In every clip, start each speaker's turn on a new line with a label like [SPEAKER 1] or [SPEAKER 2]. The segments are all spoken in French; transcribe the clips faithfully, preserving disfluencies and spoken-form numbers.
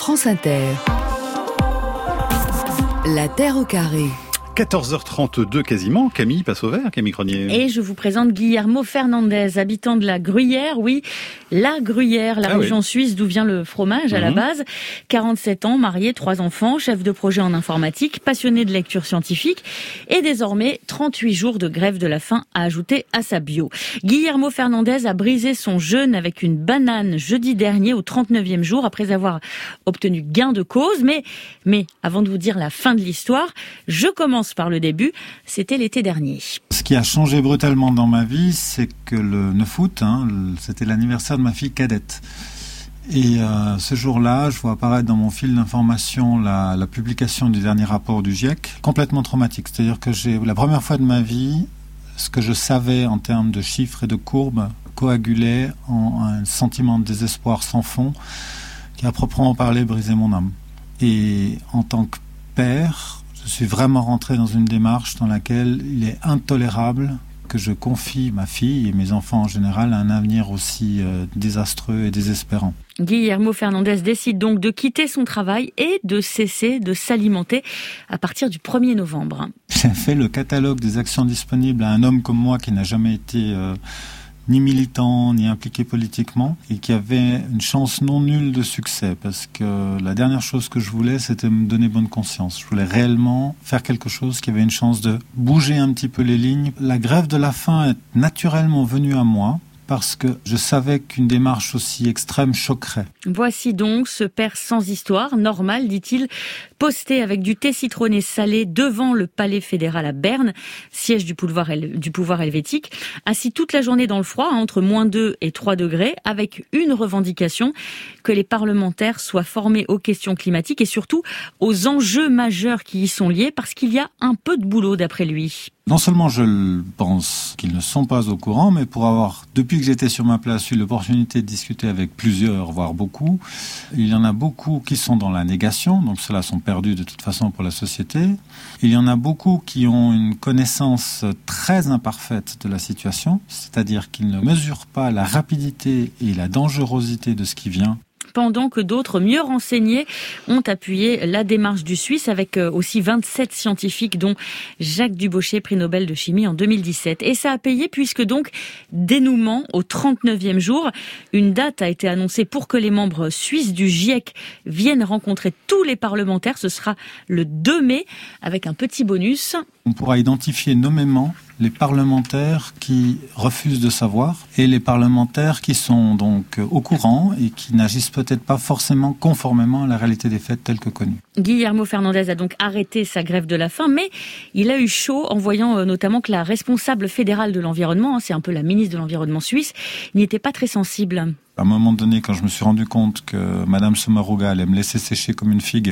[SPEAKER 1] France Inter. La Terre au carré.
[SPEAKER 2] quatorze heures trente-deux quasiment, Camille passe au vert, Camille Cronier.
[SPEAKER 3] Et je vous présente Guillermo Fernandez, habitant de la Gruyère, oui, la Gruyère, la ah région oui. suisse d'où vient le fromage à mmh. la base. quarante-sept ans, marié, trois enfants, chef de projet en informatique, passionné de lecture scientifique et désormais trente-huit jours de grève de la faim à ajouter à sa bio. Guillermo Fernandez a brisé son jeûne avec une banane jeudi dernier au trente-neuvième jour après avoir obtenu gain de cause. Mais, mais avant de vous dire la fin de l'histoire, je commence par le début, c'était l'été dernier.
[SPEAKER 4] Ce qui a changé brutalement dans ma vie, c'est que le neuf août, hein, c'était l'anniversaire de ma fille cadette. Et euh, ce jour-là, je vois apparaître dans mon fil d'information la, la publication du dernier rapport du GIEC, complètement traumatique. C'est-à-dire que j'ai, la première fois de ma vie, ce que je savais en termes de chiffres et de courbes coagulait en un sentiment de désespoir sans fond qui, à proprement parler, brisait mon âme. Et en tant que père, je suis vraiment rentré dans une démarche dans laquelle il est intolérable que je confie ma fille et mes enfants en général à un avenir aussi euh, désastreux et désespérant.
[SPEAKER 3] Guillermo Fernandez décide donc de quitter son travail et de cesser de s'alimenter à partir du premier novembre.
[SPEAKER 4] J'ai fait le catalogue des actions disponibles à un homme comme moi qui n'a jamais été euh, ni militant, ni impliqué politiquement, et qui avait une chance non nulle de succès, parce que la dernière chose que je voulais, c'était me donner bonne conscience. Je voulais réellement faire quelque chose qui avait une chance de bouger un petit peu les lignes. La grève de la faim est naturellement venue à moi, parce que je savais qu'une démarche aussi extrême choquerait.
[SPEAKER 3] Voici donc ce père sans histoire, normal, dit-il, posté avec du thé citronné salé devant le palais fédéral à Berne, siège du pouvoir, du pouvoir helvétique, assis toute la journée dans le froid, entre moins deux et trois degrés, avec une revendication, que les parlementaires soient formés aux questions climatiques et surtout aux enjeux majeurs qui y sont liés, parce qu'il y a un peu de boulot d'après lui.
[SPEAKER 4] Non seulement je pense qu'ils ne sont pas au courant, mais pour avoir, depuis que j'étais sur ma place, eu l'opportunité de discuter avec plusieurs, voire beaucoup, il y en a beaucoup qui sont dans la négation, donc ceux-là sont perdus de toute façon pour la société. Il y en a beaucoup qui ont une connaissance très imparfaite de la situation, c'est-à-dire qu'ils ne mesurent pas la rapidité et la dangerosité de ce qui vient.
[SPEAKER 3] Pendant que d'autres mieux renseignés ont appuyé la démarche du Suisse avec aussi vingt-sept scientifiques dont Jacques Dubochet, prix Nobel de chimie en deux mille dix-sept. Et ça a payé puisque donc dénouement au trente-neuvième jour, une date a été annoncée pour que les membres suisses du GIEC viennent rencontrer tous les parlementaires. Ce sera le deux mai avec un petit bonus.
[SPEAKER 4] On pourra identifier nommément les parlementaires qui refusent de savoir et les parlementaires qui sont donc au courant et qui n'agissent peut-être pas forcément conformément à la réalité des faits telle que connue.
[SPEAKER 3] Guillermo Fernandez a donc arrêté sa grève de la faim, mais il a eu chaud en voyant notamment que la responsable fédérale de l'environnement, c'est un peu la ministre de l'Environnement suisse, n'y était pas très sensible.
[SPEAKER 4] À un moment donné, quand je me suis rendu compte que Madame Sommaruga allait me laisser sécher comme une figue,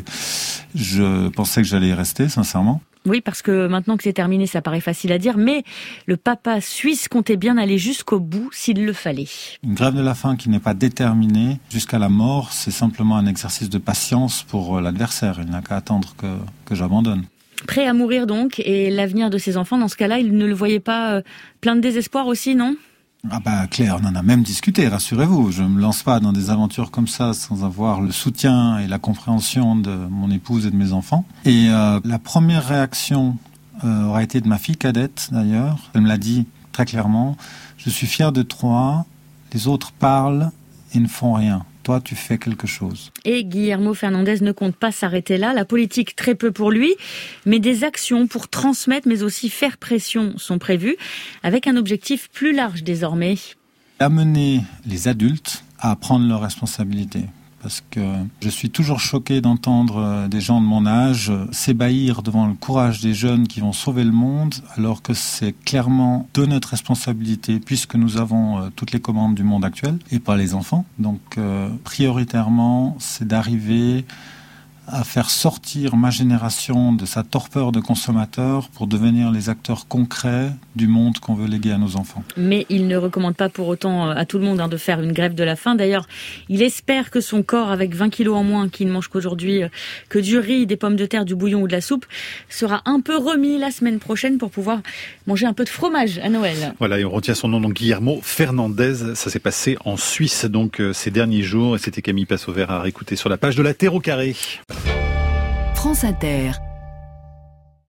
[SPEAKER 4] je pensais que j'allais y rester, sincèrement.
[SPEAKER 3] Oui, parce que maintenant que c'est terminé, ça paraît facile à dire, mais le papa suisse comptait bien aller jusqu'au bout s'il le fallait.
[SPEAKER 4] Une grève de la faim qui n'est pas déterminée jusqu'à la mort, c'est simplement un exercice de patience pour l'adversaire. Il n'a qu'à attendre que, que j'abandonne.
[SPEAKER 3] Prêt à mourir donc, et l'avenir de ses enfants, dans ce cas-là, il ne le voyait pas euh, plein de désespoir aussi, non ?
[SPEAKER 4] Ah bah Claire, on en a même discuté, rassurez-vous. Je ne me lance pas dans des aventures comme ça sans avoir le soutien et la compréhension de mon épouse et de mes enfants. Et euh, la première réaction euh, aura été de ma fille cadette d'ailleurs. Elle me l'a dit très clairement. Je suis fier de toi, les autres parlent et ne font rien. Toi, tu fais quelque chose.
[SPEAKER 3] Et Guillermo Fernandez ne compte pas s'arrêter là. La politique, très peu pour lui, mais des actions pour transmettre, mais aussi faire pression sont prévues, avec un objectif plus large désormais.
[SPEAKER 4] Amener les adultes à prendre leurs responsabilités. Parce que je suis toujours choqué d'entendre des gens de mon âge s'ébahir devant le courage des jeunes qui vont sauver le monde, alors que c'est clairement de notre responsabilité, puisque nous avons toutes les commandes du monde actuel, et pas les enfants. Donc, euh, prioritairement, c'est d'arriver à faire sortir ma génération de sa torpeur de consommateur pour devenir les acteurs concrets du monde qu'on veut léguer à nos enfants.
[SPEAKER 3] Mais il ne recommande pas pour autant à tout le monde hein, de faire une grève de la faim. D'ailleurs, il espère que son corps, avec vingt kilos en moins, qui ne mange qu'aujourd'hui que du riz, des pommes de terre, du bouillon ou de la soupe, sera un peu remis la semaine prochaine pour pouvoir manger un peu de fromage à Noël.
[SPEAKER 2] Voilà, et on retient son nom, donc Guillermo Fernandez. Ça s'est passé en Suisse donc euh, ces derniers jours, et c'était Camille Passover à réécouter sur la page de La Terre au carré.
[SPEAKER 1] France Inter.